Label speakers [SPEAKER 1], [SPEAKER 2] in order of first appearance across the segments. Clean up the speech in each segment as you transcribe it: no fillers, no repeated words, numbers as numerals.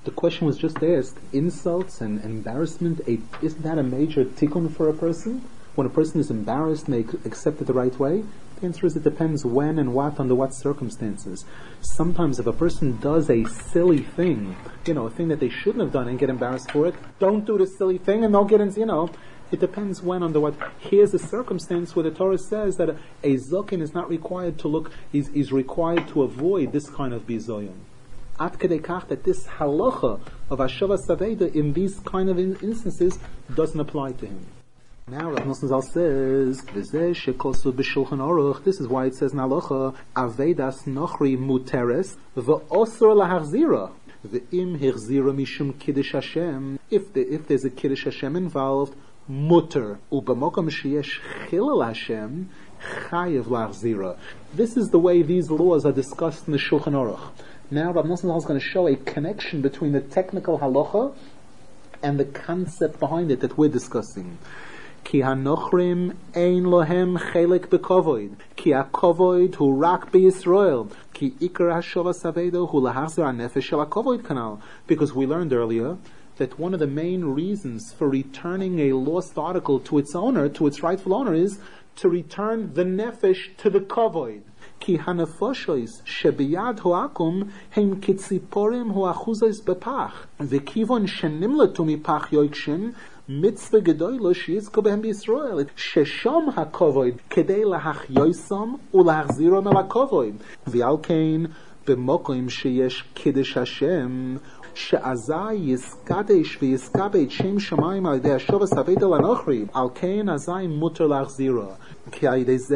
[SPEAKER 1] The question was just asked, insults and embarrassment, isn't that a major tikkun for a person? When a person is embarrassed and they accept it the right way? The answer is it depends when and what, under what circumstances. Sometimes if a person does a silly thing, a thing that they shouldn't have done and get embarrassed for it, don't do the silly thing and they'll get into, it depends when, under what. Here's a circumstance where the Torah says that a zokin is not required to look, is required to avoid this kind of bizoyon. At kedei kach that this halacha of Hashavas Aveda in these kind of instances doesn't apply to him. Now Rav Nosson Zal says, "V'zeh shekosu b'shulchan aruch." This is why it says in halacha, "Avedas nochri muteres v'osor lahachzira." V'im hichzira mishum kiddush Hashem. If there's a kiddush Hashem involved, muter u'b'mokom sheyesh chilul Hashem chayev lahachzira. This is the way these laws are discussed in the Shulchan Aruch. Now Rav Nosson Zal is going to show a connection between the technical halacha and the concept behind it that we're discussing. Ki hanochrim ein lohem chelik bekovoid. Ki hakovoid hu rak b'Yisrael. Ki ikar hashavas aveda hu lahachzir hanefesh shel hakovoid kanal. Because we learned earlier that one of the main reasons for returning a lost article to its owner, to its rightful owner, is to return the nefesh to the kovoid. Ki hanefoshois shebiyad hoakum hem kitziporim hoachuzos bepach v'kivon shenimlatu mipach yoikshin mitzvah gedoylo sheyizko behem b'Yisrael shesham hakovoid kedei lahachyoisam ulahachzirom el hakovoid v'al kein b'mokim sheyesh kiddush Hashem she'azai yiskadesh v'yiskabed shem shamayim al yedei hashavas aveda lanochri al kein azai muter lachzira. Because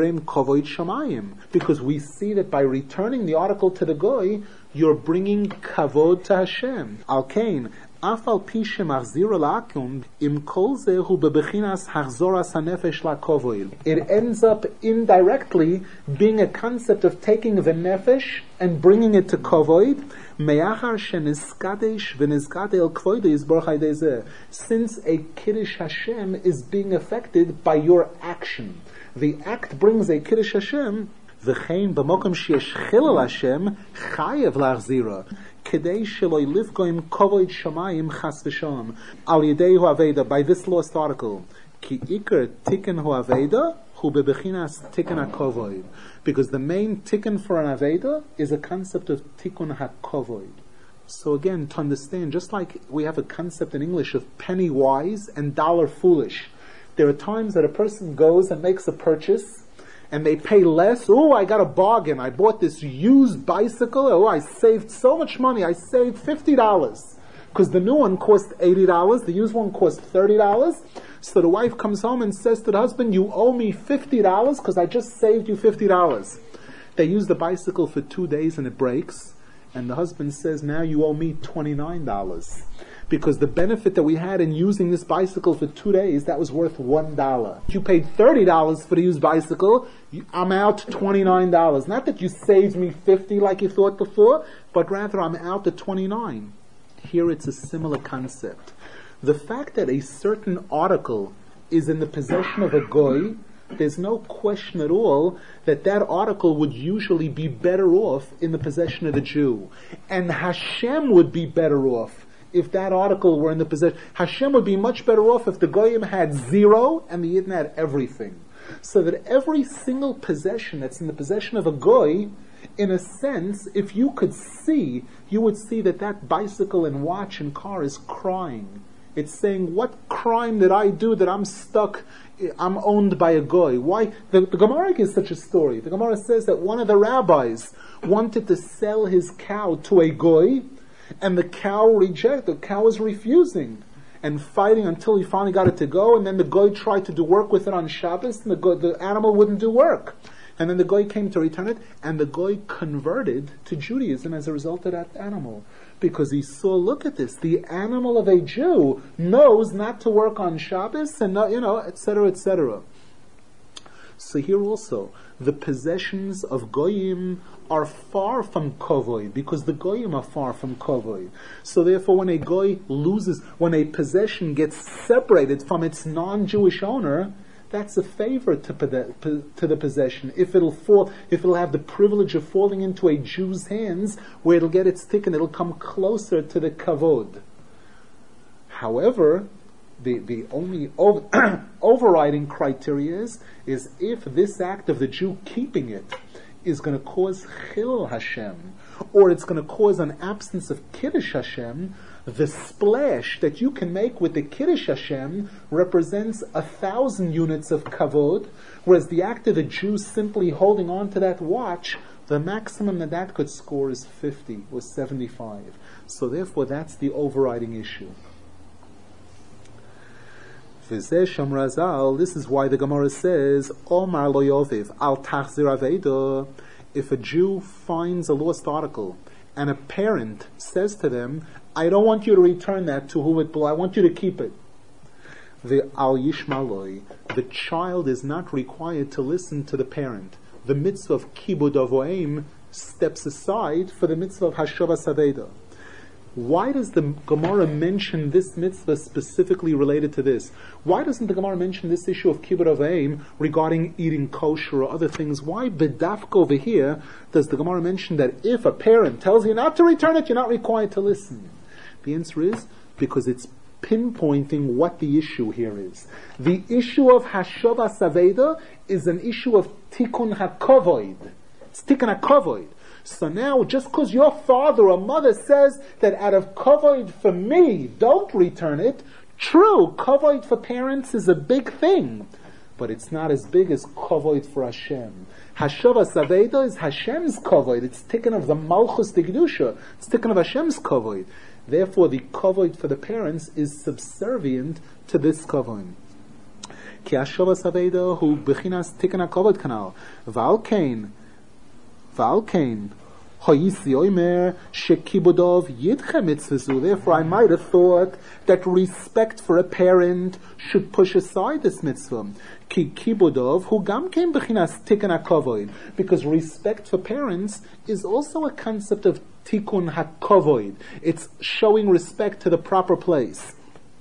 [SPEAKER 1] we see that by returning the article to the goy, you're bringing kavod to Hashem. Al kain, afal pi shemachzira la'akum, im kol zehu bebechinas hachzoras hanefesh la'kovoil. It ends up indirectly being a concept of taking the nefesh and bringing it to kovoid. Me'achar sheniskadesh v'nizkade el kvoide yizborach haydei zeh. Since a kiddush Hashem is being affected by your action, the act brings a kiddush Hashem. V'chein b'mokom sheyesh chilul Hashem chayev lachzira kedei shelo livgoim kovoid shamayim chas v'shalom al yedei hu aveda. By this lost article, ki ikar tikkun hu aveda hu bebechinas tikkun hakovoid. Because the main tikkun for an aveda is a concept of tikkun hakovoid. So again, to understand, just like we have a concept in English of penny wise and dollar foolish, there are times that a person goes and makes a purchase and they pay less. Oh, I got a bargain. I bought this used bicycle. Oh, I saved so much money. I saved $50. Because the new one cost $80. The used one cost $30. So the wife comes home and says to the husband, you owe me $50 because I just saved you $50. They use the bicycle for 2 days and it breaks. And the husband says, now you owe me $29. Because the benefit that we had in using this bicycle for 2 days, that was worth $1. You paid $30 for the used bicycle, I'm out $29. Not that you saved me $50 like you thought before, but rather I'm out at $29. Here it's a similar concept. The fact that a certain article is in the possession of a goy, there's no question at all that that article would usually be better off in the possession of the Jew. And Hashem would be better off if that article were in the possession. Hashem would be much better off if the Goyim had zero and the Yidden had everything. So that every single possession that's in the possession of a Goy, in a sense, if you could see, you would see that that bicycle and watch and car is crying. It's saying, what crime did I do that I'm stuck, I'm owned by a goy? Why? The Gemara gives such a story. The Gemara says that one of the rabbis wanted to sell his cow to a goy, and the cow was refusing and fighting until he finally got it to go, and then the goy tried to do work with it on Shabbos, and the animal wouldn't do work. And then the goy came to return it, and the goy converted to Judaism as a result of that animal. Because he saw, look at this, the animal of a Jew knows not to work on Shabbos, and etc., etc. So here also, the possessions of goyim are far from kovoi, because the goyim are far from kovoi. So therefore, when a goy loses, when a possession gets separated from its non-Jewish owner, that's a favor to the possession. If it'll have the privilege of falling into a Jew's hands, where it'll get its tikkun, it'll come closer to the kavod. However, the only overriding criteria is if this act of the Jew keeping it is going to cause chil Hashem, or it's going to cause an absence of kiddush Hashem, the splash that you can make with the kiddush Hashem represents 1,000 units of kavod, whereas the act of the Jew simply holding on to that watch, the maximum that could score is 50 or 75. So therefore that's the overriding issue. This is why the Gemara says, Omar lo yoviv al tachzir aveda. If a Jew finds a lost article and a parent says to them, I don't want you to return that to whom it belongs, I want you to keep it. The al yishmaloi, the child is not required to listen to the parent. The mitzvah of kibud avoim steps aside for the mitzvah of hashavas aveda. Why does the Gemara mention this mitzvah specifically related to this? Why doesn't the Gemara mention this issue of kibbud avayim regarding eating kosher or other things? Why bedafka over here does the Gemara mention that if a parent tells you not to return it, you're not required to listen? The answer is because it's pinpointing what the issue here is. The issue of hashavas aveda is an issue of tikkun hakovoid. It's tikkun hakovoid. So now, just because your father or mother says that out of kavod for me, don't return it, true, kavod for parents is a big thing, but it's not as big as kavod for Hashem. Hashavas aveda is Hashem's kavod. It's taken of the malchus de kedusha. It's taken of Hashem's kavod. Therefore, the kavod for the parents is subservient to this kavod. Ki hashavas aveda hu bechinas tikkun hakavod kanal. Valkein. Therefore, I might have thought that respect for a parent should push aside this mitzvah. Because respect for parents is also a concept of tikkun hakovoid. It's showing respect to the proper place.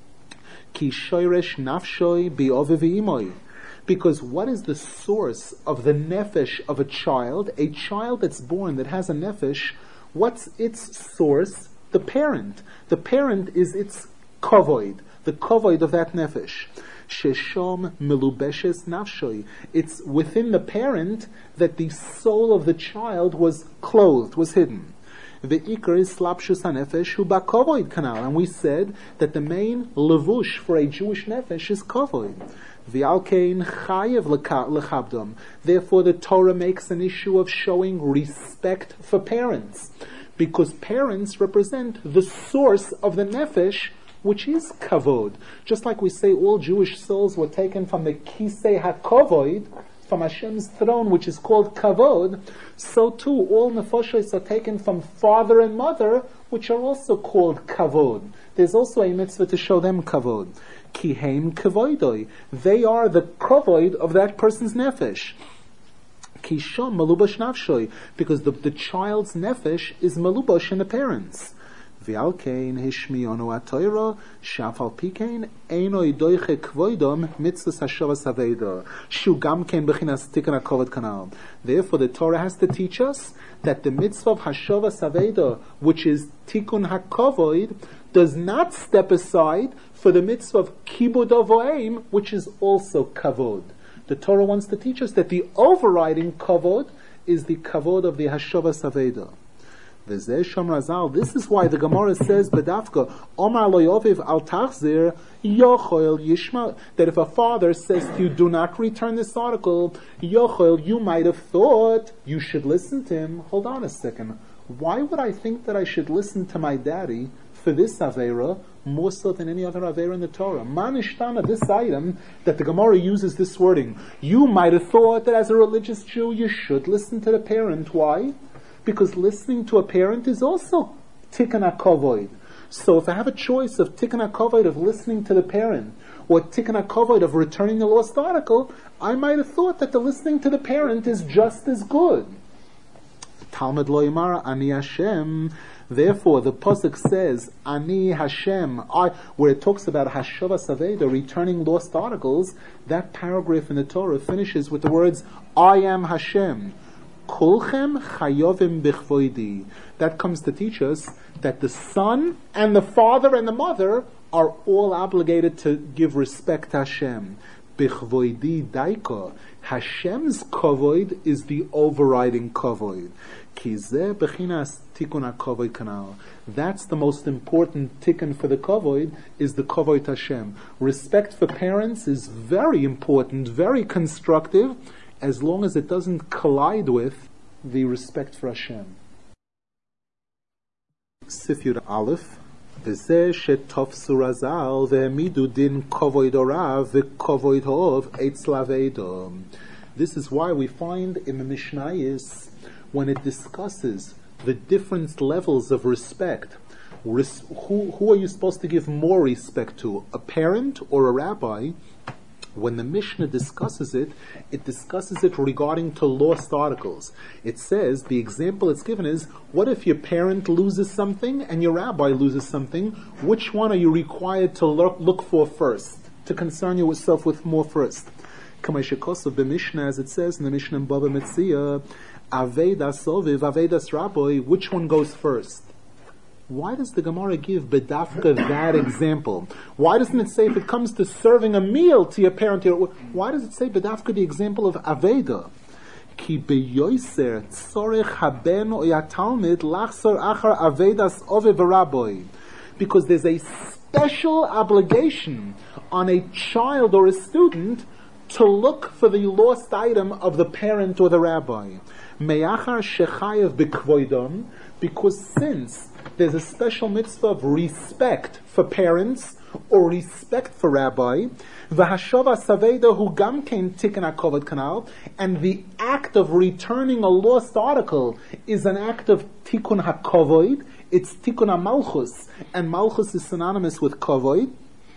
[SPEAKER 1] Because what is the source of the nefesh of a child? A child that's born that has a nefesh, what's its source? The parent. The parent is its kavod, the kavod of that nefesh. Sheshom melubeshes nafshoi. It's within the parent that the soul of the child was clothed, was hidden. The ikar is slapshus hanefesh hu bakavoid kanal, and we said that the main levush for a Jewish nefesh is kavod. V'alkein chayev lechabdom. Therefore, the Torah makes an issue of showing respect for parents, because parents represent the source of the nefesh, which is kavod. Just like we say all Jewish souls were taken from the kisei hakovoid, from Hashem's throne, which is called kavod, so too all nefashos are taken from father and mother, which are also called kavod. There's also a mitzvah to show them kavod. Kiheim kavoidoi. They are the kavod of that person's nefesh. Kisham malubash nafshoi. Because the child's nefesh is malubash in the parents. V'alkein hishmiyonu atoira shafal pikein einoi doiche kvoidom mitzvah hashavas aveda shu gam kein bechinas tikkun hakavod kanal. Therefore, the Torah has to teach us that the mitzvah of hashavas aveda, which is tikkun hakavod, does not step aside for the mitzvah of kibud avoim, which is also kavod. The Torah wants to teach us that the overriding kavod is the kavod of the hashavas aveda. This is why the Gemara says, Bedafka, Omar lo yoviv al tachzir, yochel yishma, that if a father says to you, do not return this article, yochel, you might have thought you should listen to him. Hold on a second. Why would I think that I should listen to my daddy for this Aveira more so than any other Aveira in the Torah? Manishtana, this item, that the Gemara uses this wording. You might have thought that as a religious Jew you should listen to the parent. Why? Because listening to a parent is also tikkun hakavod. So if I have a choice of tikkun hakavod of listening to the parent, or tikkun hakavod of returning the lost article, I might have thought that the listening to the parent is just as good. Talmud lo yamar ani Hashem. Therefore, the pasuk says ani Hashem. Where it talks about Hashavas Aveda, returning lost articles. That paragraph in the Torah finishes with the words I am Hashem. Kulchem chayovim bichvoidi. That comes to teach us that the son and the father and the mother are all obligated to give respect to Hashem. Bichvoidi daika. Hashem's kavod is the overriding kavod. Kizeh bechinas tikun hakavod kanal. That's the most important tikkun for the kavod, is the kavod Hashem. Respect for parents is very important, very constructive, as long as it doesn't collide with the respect for Hashem. Sifyud Aleph. V'zeh shetofsu razal ve'emidu din kavod orav ve'kavod hov eitz lavedo. This is why we find in the Mishnayos, when it discusses the different levels of respect, who are you supposed to give more respect to, a parent or a rabbi? When the Mishnah discusses it, discusses it regarding to lost articles. It says, the example it's given is, what if your parent loses something and your rabbi loses something? Which one are you required to look for first? To concern yourself with more first? Kamashikosav the Mishnah, as it says in the Mishnah in Bava Metzia, Avedas Oviv, Avedas Rabbi, which one goes first? Why does the Gemara give bedafka that example? Why doesn't it say if it comes to serving a meal to your parent? Why does it say bedafka the example of Aveda? Ki beyoser tzorech haben o yatalmid lachsor achar Avedas Oviv Rabbi. Because there's a special obligation on a child or a student to look for the lost item of the parent or the rabbi. Me'achar shechayev b'kvoidom, because since there's a special mitzvah of respect for parents or respect for rabbi, v'hashava saveda hu gam kein tikkun hakavod kanal, and the act of returning a lost article is an act of tikkun hakavod. It's tikkun hamalchus, and malchus is synonymous with kavod.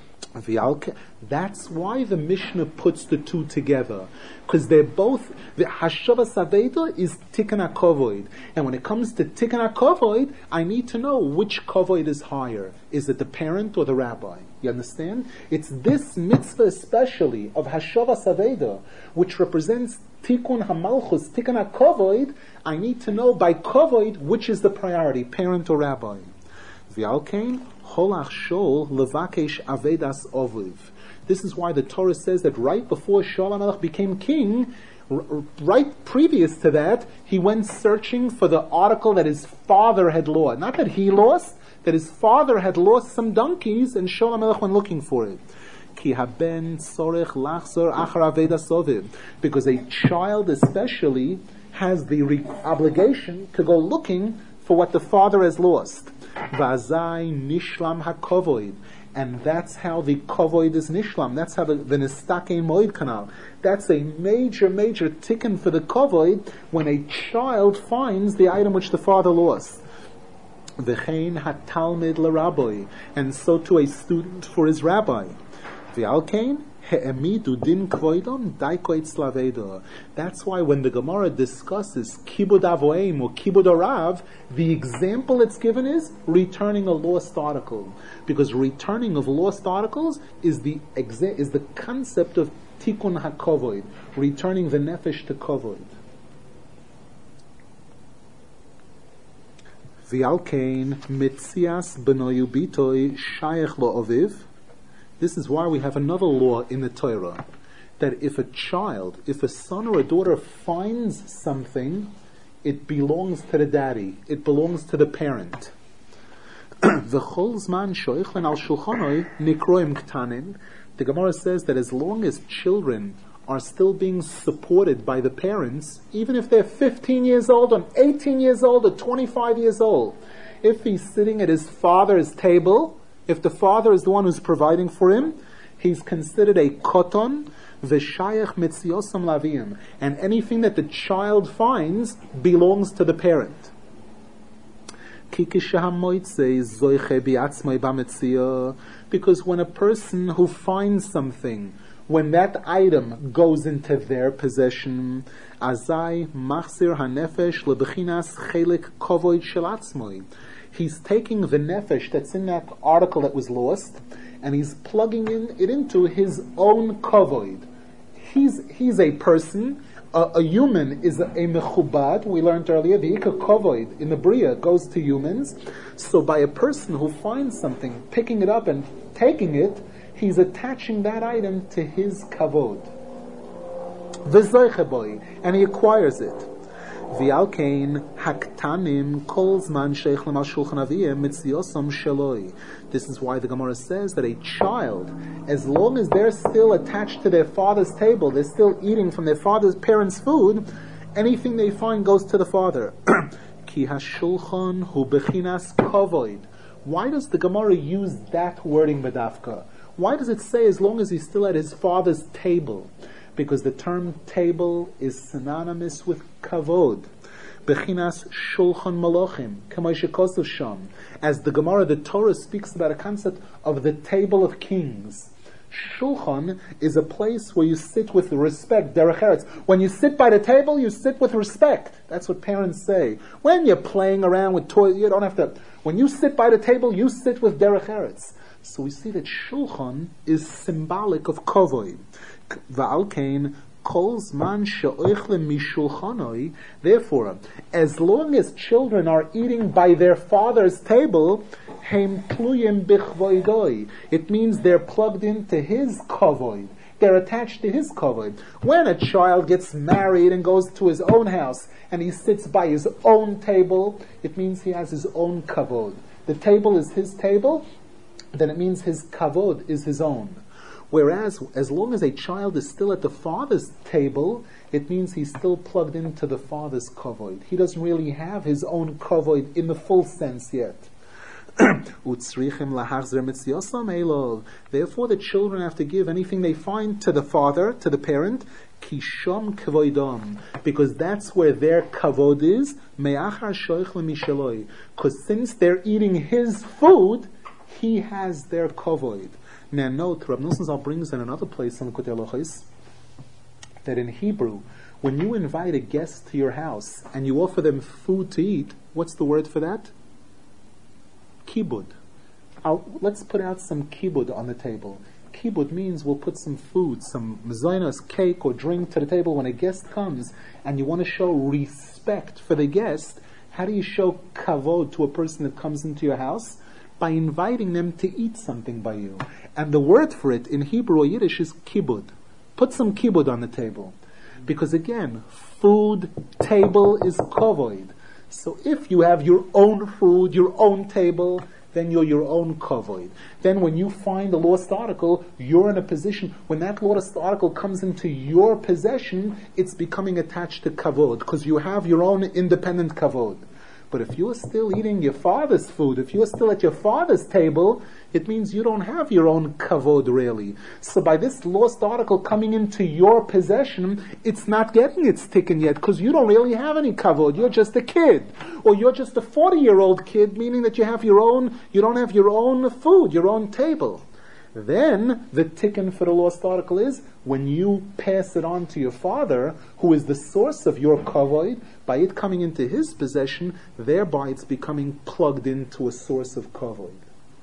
[SPEAKER 1] That's why the Mishnah puts the two together, because they're both, the Hashava Saveda is Tikkun HaKavod, and when it comes to Tikkun HaKavod, I need to know which Kavod is higher. Is it the parent or the rabbi? You understand? It's this mitzvah especially of Hashava Saveda, which represents Tikkun HaMalchus, Tikkun HaKavod. I need to know by Kavod which is the priority, parent or rabbi. V'alkein holach shol levakesh avedas oviv. This is why the Torah says that right before Shaul HaMelech became king, right previous to that, he went searching for the article that his father had lost. Not that he lost, that his father had lost some donkeys, and Shaul HaMelech went looking for it. Ki haben tzorech lachzor achar avedas oviv. Because a child especially has the obligation to go looking for what the father has lost. Vazai nishlam hakovoid, and that's how the kovoid is nishlam. That's how the nistake moed kanal. That's a major tikkun for the kovoid when a child finds the item which the father lost. V'chein hatalmid l'rabbi, and so to a student for his rabbi. V'alkein he'emidu din kvoidom daikoit slavedo. That's why when the Gemara discusses kibud avoim or kibud arav, the example it's given is returning a lost article, because returning of lost articles is the concept of tikkun hakovoid, returning the nefesh to kovoid. V'alkein mitzias benoyu bitoy shayech lo oviv. This is why we have another law in the Torah, that if a son or a daughter finds something, it belongs to the daddy, it belongs to the parent. The Gemara says that as long as children are still being supported by the parents, even if they're 15 years old or 18 years old or 25 years old, if he's sitting at his father's table, if the father is the one who's providing for him, he's considered a koton, v'shayach mitziosam lavim, and anything that the child finds belongs to the parent. Because when a person who finds something when that item goes into their possession, azai machzir hanefesh lebechinas chelik kovoid shelatzmoi. He's taking the nefesh that's in that article that was lost, and he's plugging it into his own kovoid. He's a person. A human is a mechubad. We learned earlier, the ikar kovoid in the Bria goes to humans. So by a person who finds something, picking it up and taking it, he's attaching that item to his kavod. V'zoiche and he acquires it. V'alkein haktanim kol zman sheich lemal shulchan aviyim mitziosam sheloi. This is why the Gemara says that a child, as long as they're still attached to their father's table, they're still eating from their parents' food, anything they find goes to the father. Ki hashulchan hu bechinas kovoid. Why does the Gemara use that wording bedafka? Why does it say as long as he's still at his father's table? Because the term table is synonymous with kavod. Bechinas shulchan malachim, kamay shekosov sham. As the Gemara, the Torah speaks about a concept of the table of kings. Shulchan is a place where you sit with respect, derech eretz. When you sit by the table, you sit with respect. That's what parents say. When you're playing around with toys, you don't have to. When you sit by the table, you sit with derech eretz. So we see that shulchan is symbolic of kovoi. Va'alkein kol zman she'oichle mishulchanoi. Therefore, as long as children are eating by their father's table, heim tluyim bichvoidoi. It means they're plugged into his kovoid. They're attached to his kovoid. When a child gets married and goes to his own house and he sits by his own table, it means he has his own kavod. The table is his table, then it means his kavod is his own. Whereas, as long as a child is still at the father's table, it means he's still plugged into the father's kavod. He doesn't really have his own kavod in the full sense yet. Therefore, the children have to give anything they find to the father, to the parent, kishom kavoidom, because that's where their kavod is. Because since they're eating his food, he has their kavod. Now note, Rav Nosson Zal brings in another place in the Kutei Halachos that in Hebrew, when you invite a guest to your house and you offer them food to eat, what's the word for that? Kibud. Let's put out some kibud on the table. Kibud means we'll put some food, some mezainos, cake or drink to the table when a guest comes and you want to show respect for the guest. How do you show kavod to a person that comes into your house? By inviting them to eat something by you. And the word for it in Hebrew or Yiddish is kibud. Put some kibud on the table. Because again, food, table is kovoid. So if you have your own food, your own table, then you're your own kovoid. Then when you find a lost article, you're in a position, when that lost article comes into your possession, it's becoming attached to kavod, because you have your own independent kavod. But if you're still eating your father's food, if you're still at your father's table, it means you don't have your own kavod really. So by this lost article coming into your possession, it's not getting its tikkun yet, because you don't really have any kavod. You're just a kid. Or you're just a 40-year-old kid, meaning that you don't have your own food, your own table. Then the tikkun for the lost article is when you pass it on to your father, who is the source of your kavod, by it coming into his possession, thereby it's becoming plugged into a source of kavod.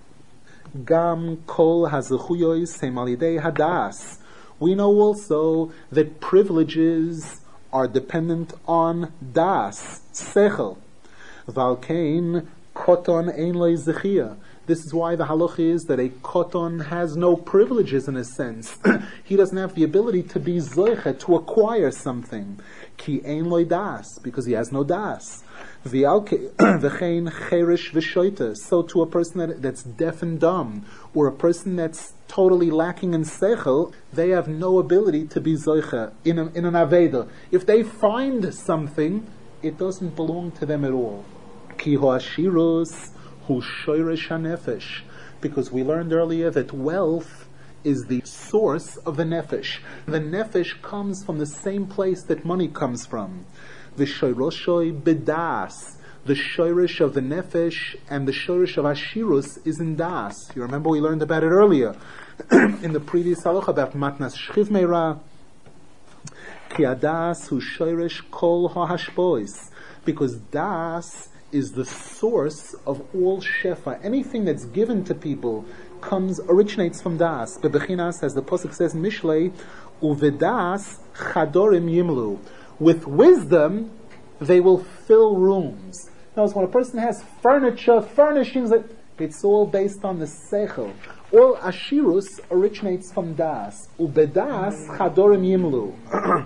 [SPEAKER 1] Gam kol hazechuyois hem al yidei hadas. We know also that privileges are dependent on das, sechel. Valkein koton ein lo zechia. This is why the halacha is that a koton has no privileges in a sense. He doesn't have the ability to be zoicha, to acquire something. Ki ein loy das, because he has no das. V'chein cherish v'shoita. So to a person that's deaf and dumb, or a person that's totally lacking in sechel, they have no ability to be zoicha in an aveda. If they find something, it doesn't belong to them at all. Ki ho'ashirus hu shoyresh hanefesh, because we learned earlier that wealth is the source of the nefesh. The nefesh comes from the same place that money comes from. V'shoyroshoy bedas. the shoirish of the nefesh and the shoirish of ashirus is in das. You remember we learned about it earlier in the previous halacha about matnas shchiv meira. Ki adas hu shoirish kol ha'hashbois, because das is the source of all shefa. Anything that's given to people originates from das. Bebechinas, as the pasuk says in Mishlei, uvedas chadorim yimlu. With wisdom, they will fill rooms. Notice when a person has furniture, furnishings, it's all based on the seichel. All ashirus originates from das. Ubedas chadorim yimlu.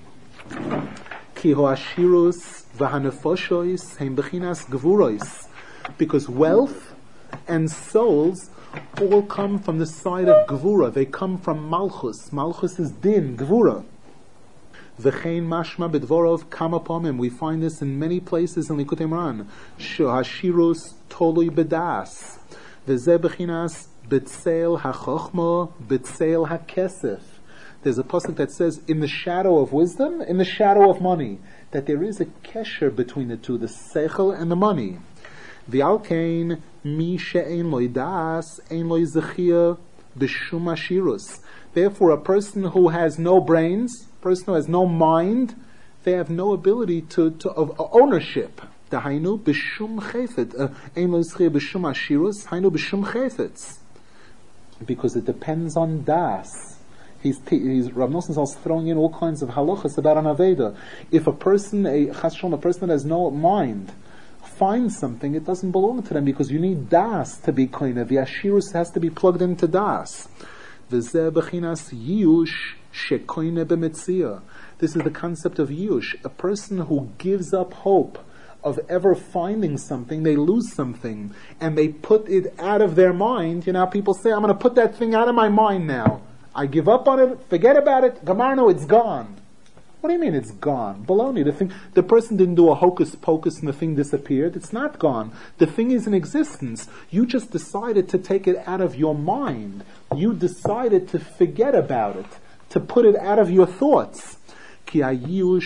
[SPEAKER 1] Ki ho ashirus v'hanefoshois heim bechinas gevurois. Because wealth and souls all come from the side of gevura. They come from malchus. Malchus is din, gevura. V'chein mashma b'dvorov kama pomim. We find this in many places in Likutei Moharan. Hashirus tolui bedas. V'zeh bechinas b'tzeil ha'chochma b'tzeil ha'kesef. There's a pasuk that says, in the shadow of wisdom, in the shadow of money, that there is a kesher between the two, the seichel and the money. V'alkein mi she'ein loy das, ein loy zechia b'shum ashirus. Therefore, a person who has no brains, a person who has no mind, they have no ability of ownership. Dahainu b'shum chayfet, ein loy zechia b'shum ashirus, hainu b'shum chayfetz. Because it depends on das. Rav Nosson is throwing in all kinds of halachas about an aveda. If a person that has no mind, finds something, it doesn't belong to them because you need das to be koine. The ashirus has to be plugged into das. V'zeh bechinas yiyush shekoine b'metzia. This is the concept of yiyush. A person who gives up hope of ever finding something, they lose something, and they put it out of their mind. You know, people say, I'm going to put that thing out of my mind now. I give up on it, forget about it, Gamarno, it's gone. What do you mean it's gone? Baloney. The person didn't do a hocus pocus and the thing disappeared. It's not gone. The thing is in existence. You just decided to take it out of your mind. You decided to forget about it, to put it out of your thoughts. When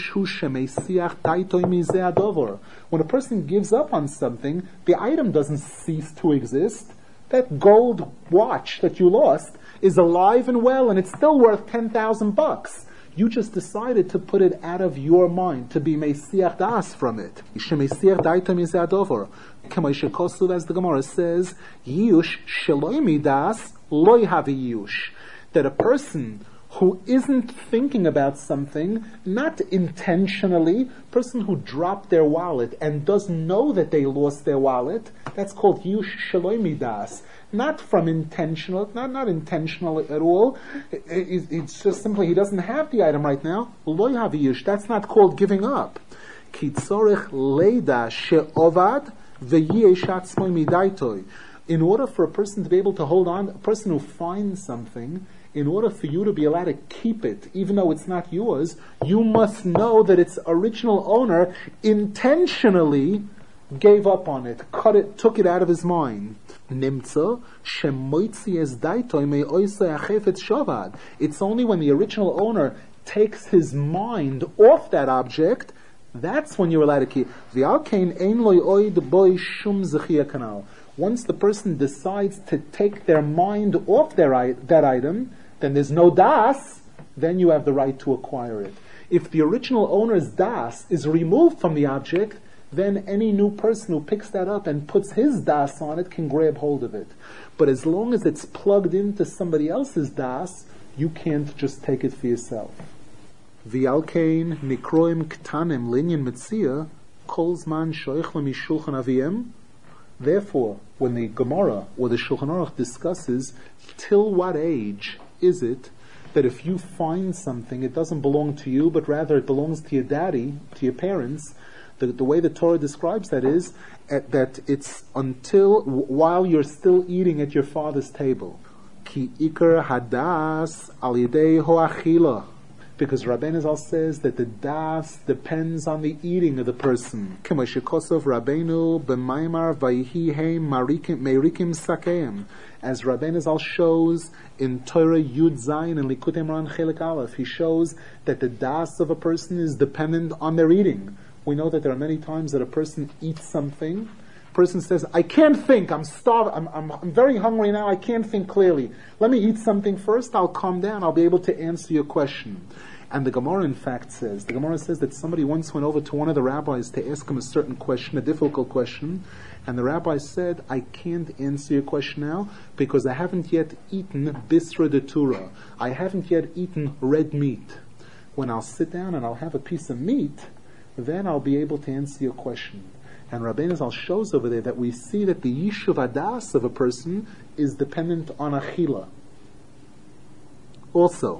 [SPEAKER 1] a person gives up on something, the item doesn't cease to exist. That gold watch that you lost is alive and well, and it's still worth $10,000. You just decided to put it out of your mind, to be meisiach das from it. Shemesiach daitam is adover. K'moishekoslu, as the Gemara says, yiyush sheloi midas loy havi yiyush. That a person who isn't thinking about something, not intentionally, person who dropped their wallet and doesn't know that they lost their wallet, that's called yiyush sheloi midas. Not from intentional, not intentional at all. It's just simply he doesn't have the item right now. Lo yaviyush. That's not called giving up. Ki tzorich leida she'ovad ve'yesh atzmoi midaitoi. In order for a person to be able to hold on, a person who finds something, in order for you to be allowed to keep it, even though it's not yours, you must know that its original owner intentionally gave up on it, took it out of his mind. It's only when the original owner takes his mind off that object, that's when you're allowed to keep. Once the person decides to take their mind off that item, then there's no das, then you have the right to acquire it. If the original owner's das is removed from the object, then any new person who picks that up and puts his das on it can grab hold of it. But as long as it's plugged into somebody else's das, you can't just take it for yourself. V'alkein nikroim ktanim linyan metzia kol zman shoich lemishulchan aviem. Therefore, when the Gemara or the Shulchan Aruch discusses till what age is it that if you find something, it doesn't belong to you, but rather it belongs to your daddy, to your parents. The way the Torah describes that is that it's while you're still eating at your father's table. Ki ikar hadas al yedei ho'achila. Because Rabbeinu Zal says that the das depends on the eating of the person. K'moshekosov Rabbeinu b'maimar vayihi heim meirikim sakeim. As Rabbeinu Zal shows in Torah Yud Zayin and Likutei Moharan Chelik Aleph, he shows that the das of a person is dependent on their eating. We know that there are many times that a person eats something. Person says, I can't think, I'm starving, I'm very hungry now, I can't think clearly. Let me eat something first, I'll calm down, I'll be able to answer your question. And the Gemara in fact says that somebody once went over to one of the rabbis to ask him a certain question, a difficult question, and the rabbi said, I can't answer your question now because I haven't yet eaten bisra de Torah. I haven't yet eaten red meat. When I'll sit down and I'll have a piece of meat, then I'll be able to answer your question. And Rabbeinu Zal shows over there that we see that the yishuv adas of a person is dependent on achila. Also,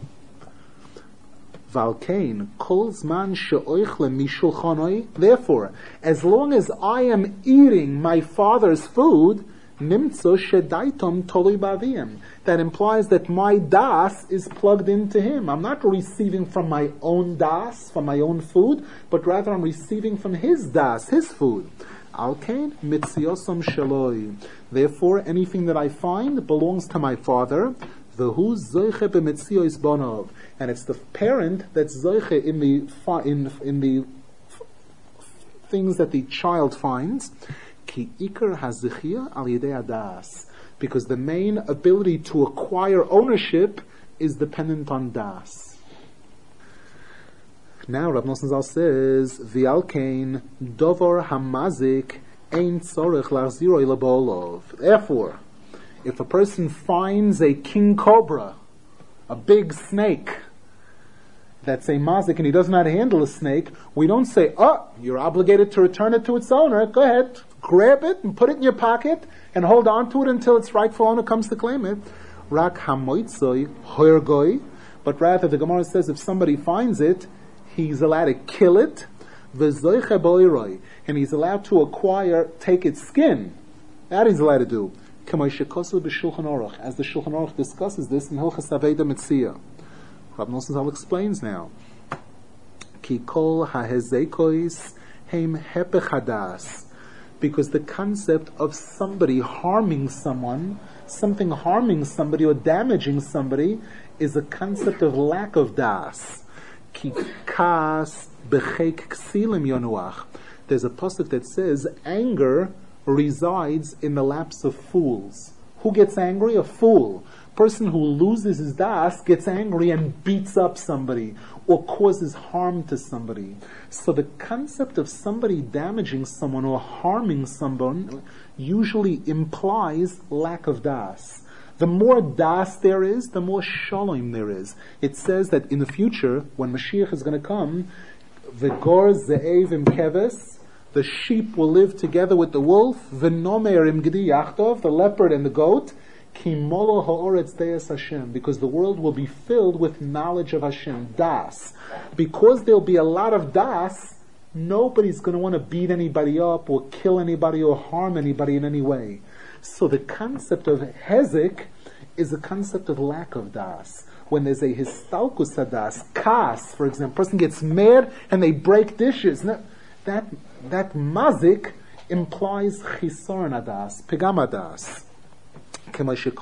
[SPEAKER 1] Valkain, kol zman she'oichle mishulchanoi. Therefore, as long as I am eating my father's food, nimtzo shedaitom tolui baviem. That implies that my das is plugged into him. I'm not receiving from my own das, from my own food, but rather I'm receiving from his das, his food. Alkain mitziosam shaloi. Therefore, anything that I find belongs to my father. V'hu zoiche b'metzios bonov. And it's the parent that's zoiche in the things that the child finds. Ki ikar hazichia al yedei adas. Because the main ability to acquire ownership is dependent on das. Now Rav Nosson Zal says, V'alkein dovar hamazik ein tzorech lachziroi lebolov. Therefore, if a person finds a king cobra, a big snake, that's a mazik and he does not handle a snake, we don't say, oh, you're obligated to return it to its owner. Go ahead, grab it and put it in your pocket and hold on to it until its rightful owner comes to claim it. Rak hamoitzoi hoergoi. But rather the Gemara says if somebody finds it, he's allowed to kill it, v'zoiche boiroi, and he's allowed to take its skin. That he's allowed to do. As the Shulchan Aruch discusses this in Hilchas Aveda Metzia. Rav Nosson Zal explains now. Ki kol hahezekois heim hepech hadas. Because the concept of somebody harming someone, something harming somebody or damaging somebody, is a concept of lack of das. Ki kas bechek ksilim yonuach. There's a pasuk that says anger resides in the laps of fools. Who gets angry? A fool. Person who loses his das gets angry and beats up somebody or causes harm to somebody. So the concept of somebody damaging someone or harming someone usually implies lack of das. The more das there is, the more shalom there is. It says that in the future, when Mashiach is going to come, v'gor ze'ev im keves, the sheep will live together with the wolf, v'nomer im gedi yachtov, the leopard and the goat, ki molo ha'oretz deis Hashem, because the world will be filled with knowledge of Hashem, das. Because there'll be a lot of das, nobody's going to want to beat anybody up or kill anybody or harm anybody in any way. So the concept of hezek is a concept of lack of das. When there's a histalkus hadas, kas, for example, person gets mad and they break dishes. That mazik implies chisar hadas, pegam hadas. As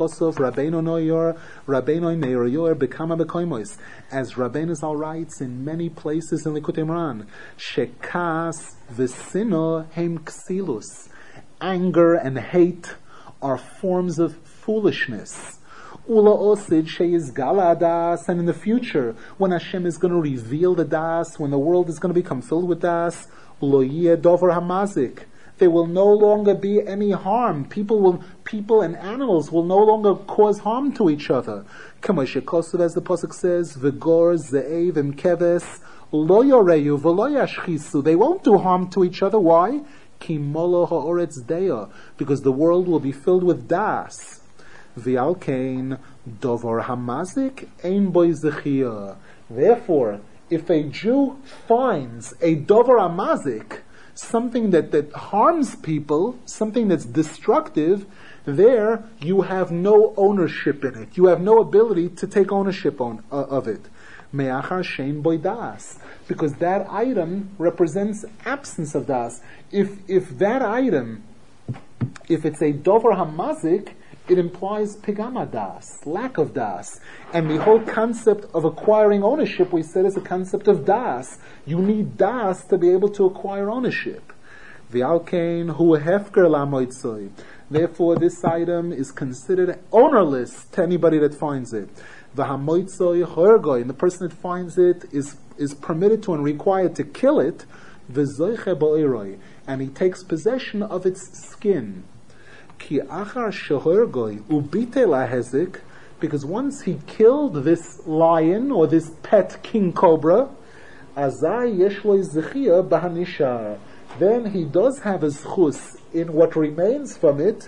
[SPEAKER 1] Rabbeinu Zal writes in many places in Likutei Moharan, shekas v'sino heim ksilus. Anger and hate are forms of foolishness. Ula osid sheyizgala das, and in the future, when Hashem is going to reveal the das, when the world is going to become filled with das, lo yeh dover hamazik. There will no longer be any harm. People and animals will no longer cause harm to each other. As the pasuk says, "V'gor ze'ev im keves lo yoreyu v'lo yashchisu." They won't do harm to each other. Why? Ki molo ha'oretz deya, because the world will be filled with das. V'alkein dovar hamazik ein boy zechiyah. Therefore, if a Jew finds a dovar hamazik, something that harms people, something that's destructive, there you have no ownership in it. You have no ability to take ownership of it. Me'achar shein boy das, because that item represents absence of das. If that item, if it's a dover hamazik, it implies pigama das, lack of das. And the whole concept of acquiring ownership, we said, is a concept of das. You need das to be able to acquire ownership. V'alkein hu hefker lamoitzoi. Therefore, this item is considered ownerless to anybody that finds it. V'hamoitzoi horgoi, and the person that finds it is permitted to and required to kill it. V'zoiche bo'iroi, and he takes possession of its skin. Ki achar shehorgoi ubite lahezik, because once he killed this lion or this pet king cobra, azai yeshlo zechia b'hanishar, then he does have a zchus in what remains from it,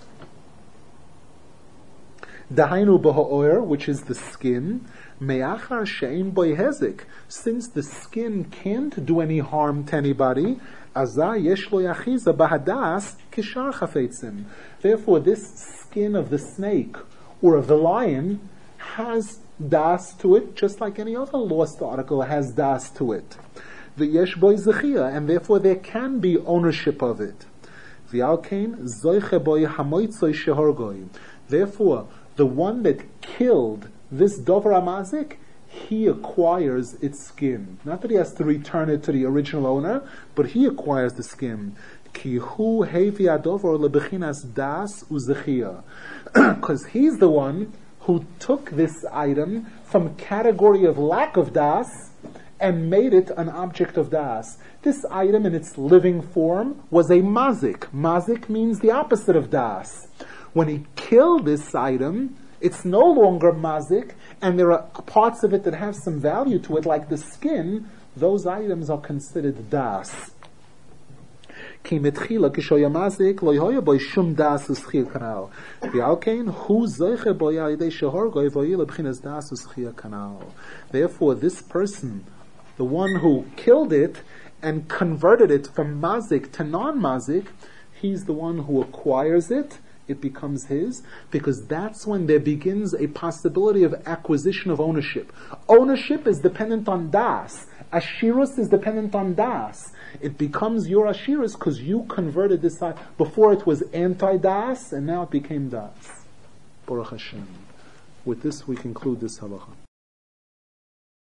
[SPEAKER 1] dahainu b'ha'oyer, which is the skin, me'achar she'ein boi hezik, since the skin can't do any harm to anybody, azai yeshlo yachiza b'hadas kishar chafetzim. Therefore, this skin of the snake or of the lion has das to it, just like any other lost article has das to it. V'yesh boi zechia, and therefore there can be ownership of it. V'alkein zoiche boi hamoitzoi shehorgoi. Therefore, the one that killed this dover amazik, he acquires its skin. Not that he has to return it to the original owner, but he acquires the skin. Ki hu hevi adover lebechinas das uzechia. Because he's the one who took this item from category of lack of das and made it an object of das. This item in its living form was a mazik. Mazik means the opposite of das. When he killed this item, it's no longer mazik, and there are parts of it that have some value to it, like the skin. Those items are considered das. Ki metchila kishoya mazik lo yoya boy shum das uschia kanal. V'alkein hu zeiche boy yidei shehorgoi voyil b'chinas das uschia kanal. Therefore, this person, the one who killed it and converted it from mazik to non-mazik, he's the one who acquires it. It becomes his, because that's when there begins a possibility of acquisition of ownership. Ownership is dependent on das. Ashirus is dependent on das. It becomes your ashirus because you converted this. Before it was anti-das, and now it became das. Baruch Hashem. With this, we conclude this halacha.